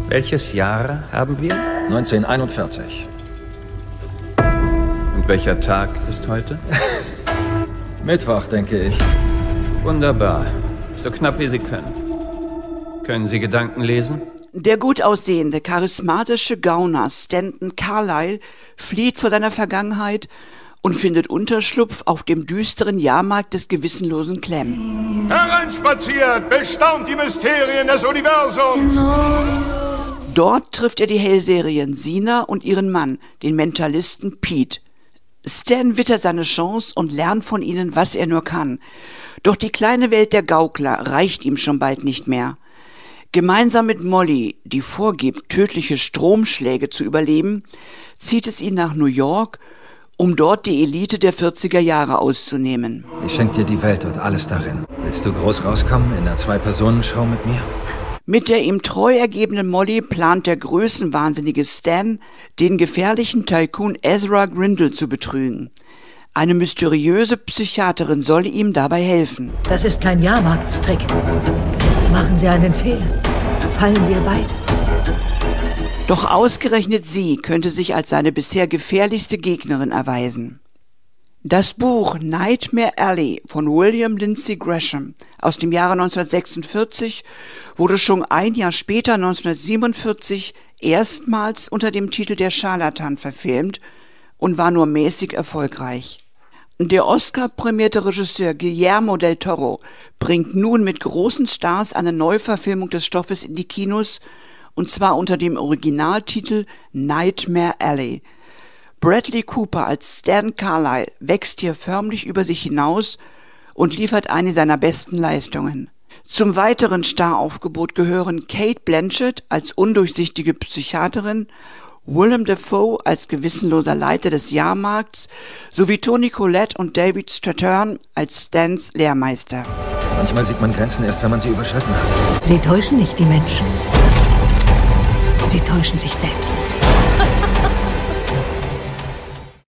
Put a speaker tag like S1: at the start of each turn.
S1: Welches Jahr haben wir?
S2: 1941.
S1: Und welcher Tag ist heute?
S2: Mittwoch, denke ich.
S1: Wunderbar. So knapp wie Sie können. Können Sie Gedanken lesen?
S3: Der gut aussehende, charismatische Gauner Stanton Carlyle flieht vor seiner Vergangenheit und findet Unterschlupf auf dem düsteren Jahrmarkt des gewissenlosen Clem.
S4: Hereinspaziert, bestaunt die Mysterien des Universums!
S3: Dort trifft er die Hellseherin Sina und ihren Mann, den Mentalisten Pete. Stan wittert seine Chance und lernt von ihnen, was er nur kann. Doch die kleine Welt der Gaukler reicht ihm schon bald nicht mehr. Gemeinsam mit Molly, die vorgibt, tödliche Stromschläge zu überleben, zieht es ihn nach New York, um dort die Elite der 40er Jahre auszunehmen.
S2: Ich schenke dir die Welt und alles darin. Willst du groß rauskommen in einer Zwei-Personen-Show mit mir?
S3: Mit der ihm treu ergebenen Molly plant der größenwahnsinnige Stan, den gefährlichen Tycoon Ezra Grindle zu betrügen. Eine mysteriöse Psychiaterin solle ihm dabei helfen.
S5: Das ist kein Jahrmarktstrick. Machen Sie einen Fehler, fallen wir beide.
S3: Doch ausgerechnet sie könnte sich als seine bisher gefährlichste Gegnerin erweisen. Das Buch Nightmare Alley von William Lindsay Gresham aus dem Jahre 1946 wurde schon ein Jahr später, 1947, erstmals unter dem Titel Der Scharlatan verfilmt und war nur mäßig erfolgreich. Der Oscar-prämierte Regisseur Guillermo del Toro bringt nun mit großen Stars eine Neuverfilmung des Stoffes in die Kinos, und zwar unter dem Originaltitel Nightmare Alley. Bradley Cooper als Stan Carlyle wächst hier förmlich über sich hinaus und liefert eine seiner besten Leistungen. Zum weiteren Staraufgebot gehören Cate Blanchett als undurchsichtige Psychiaterin, Willem Dafoe als gewissenloser Leiter des Jahrmarkts sowie Toni Collette und David Strathairn als Stans Lehrmeister.
S2: Manchmal sieht man Grenzen erst, wenn man sie überschritten hat.
S5: Sie täuschen nicht die Menschen. Sie täuschen sich selbst.